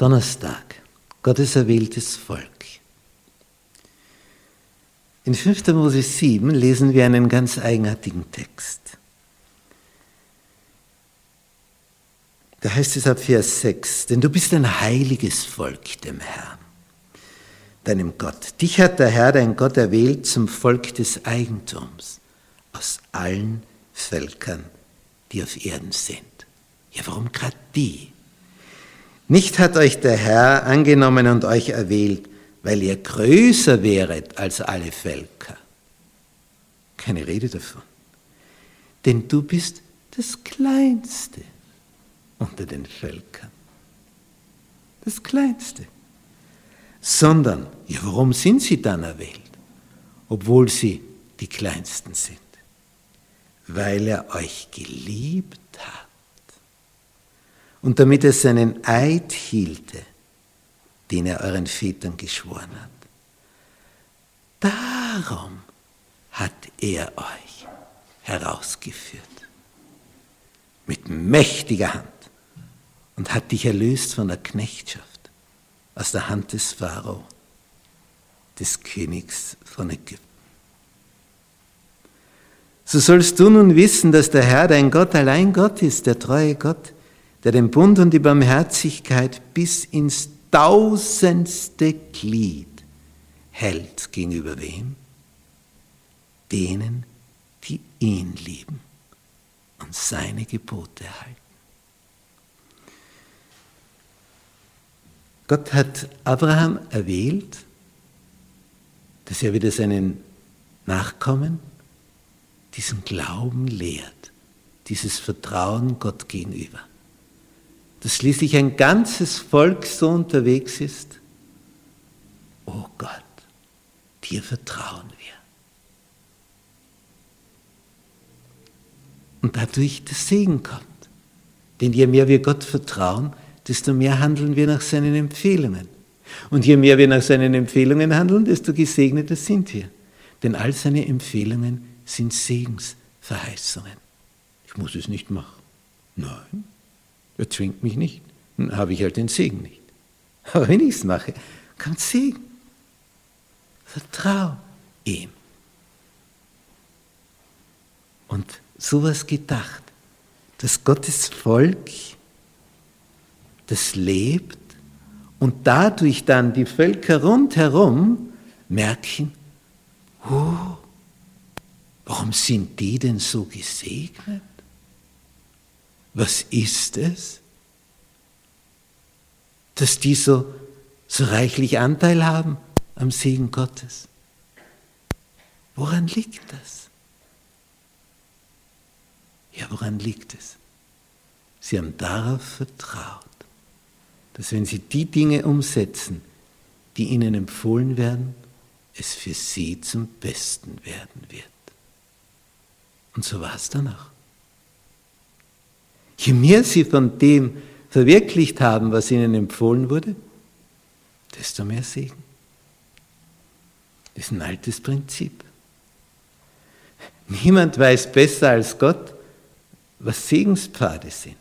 Donnerstag, Gottes erwähltes Volk. In 5. Mose 7 lesen wir einen ganz eigenartigen Text. Da heißt es ab Vers 6, denn du bist ein heiliges Volk dem Herrn, deinem Gott. Dich hat der Herr, dein Gott, erwählt zum Volk des Eigentums aus allen Völkern, die auf Erden sind. Ja, warum gerade die? Nicht hat euch der Herr angenommen und euch erwählt, weil ihr größer wäret als alle Völker. Keine Rede davon. Denn du bist das Kleinste unter den Völkern. Das Kleinste. Sondern, ja, warum sind sie dann erwählt, obwohl sie die Kleinsten sind? Weil er euch geliebt hat. Und damit er seinen Eid hielte, den er euren Vätern geschworen hat. Darum hat er euch herausgeführt. Mit mächtiger Hand. Und hat dich erlöst von der Knechtschaft, aus der Hand des Pharao, des Königs von Ägypten. So sollst du nun wissen, dass der Herr, dein Gott, allein Gott ist, der treue Gott, der den Bund und die Barmherzigkeit bis ins 1000. Glied hält. Gegenüber wem? Denen, die ihn lieben und seine Gebote halten. Gott hat Abraham erwählt, dass er wieder seinen Nachkommen diesen Glauben lehrt, dieses Vertrauen Gott gegenüber. Dass schließlich ein ganzes Volk so unterwegs ist, oh Gott, dir vertrauen wir. Und dadurch der Segen kommt. Denn je mehr wir Gott vertrauen, desto mehr handeln wir nach seinen Empfehlungen. Und je mehr wir nach seinen Empfehlungen handeln, desto gesegneter sind wir. Denn all seine Empfehlungen sind Segensverheißungen. Ich muss es nicht machen. Nein, er zwingt mich nicht. Dann habe ich halt den Segen nicht. Aber wenn ich es mache, kommt Segen. Vertrau ihm. Und sowas gedacht, dass Gottes Volk das lebt und dadurch dann die Völker rundherum merken, oh, warum sind die denn so gesegnet? Was ist es, dass die so reichlich Anteil haben am Segen Gottes? Woran liegt das? Ja, woran liegt es? Sie haben darauf vertraut, dass wenn sie die Dinge umsetzen, die ihnen empfohlen werden, es für sie zum Besten werden wird. Und so war es dann auch. Je mehr sie von dem verwirklicht haben, was ihnen empfohlen wurde, desto mehr Segen. Das ist ein altes Prinzip. Niemand weiß besser als Gott, was Segenspfade sind.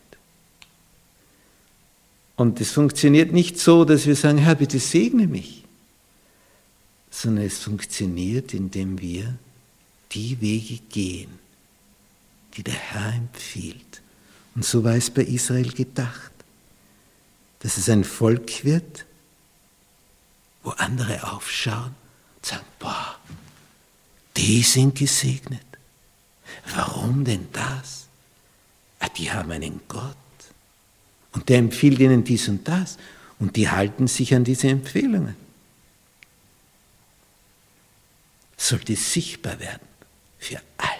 Und es funktioniert nicht so, dass wir sagen, Herr, bitte segne mich, sondern es funktioniert, indem wir die Wege gehen, die der Herr empfiehlt. Und so war es bei Israel gedacht, dass es ein Volk wird, wo andere aufschauen und sagen, boah, die sind gesegnet. Warum denn das? Die haben einen Gott und der empfiehlt ihnen dies und das und die halten sich an diese Empfehlungen. Sollte sichtbar werden für alle,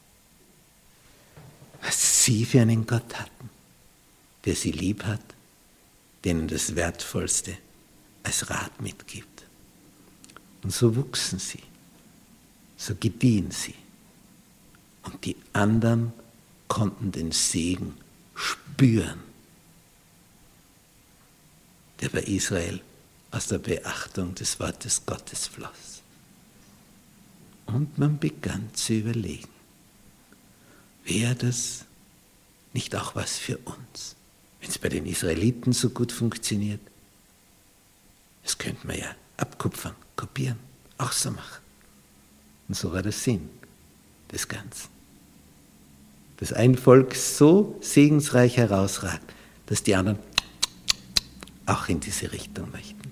was sie für einen Gott hatten, der sie lieb hat, denen das Wertvollste als Rat mitgibt. Und so wuchsen sie, so gediehen sie. Und die anderen konnten den Segen spüren, der bei Israel aus der Beachtung des Wortes Gottes floss. Und man begann zu überlegen, wäre das nicht auch was für uns? Wenn es bei den Israeliten so gut funktioniert, Das könnte man ja abkupfern, kopieren, auch so machen. Und so war der Sinn des Ganzen. Dass ein Volk so segensreich herausragt, dass die anderen auch in diese Richtung möchten.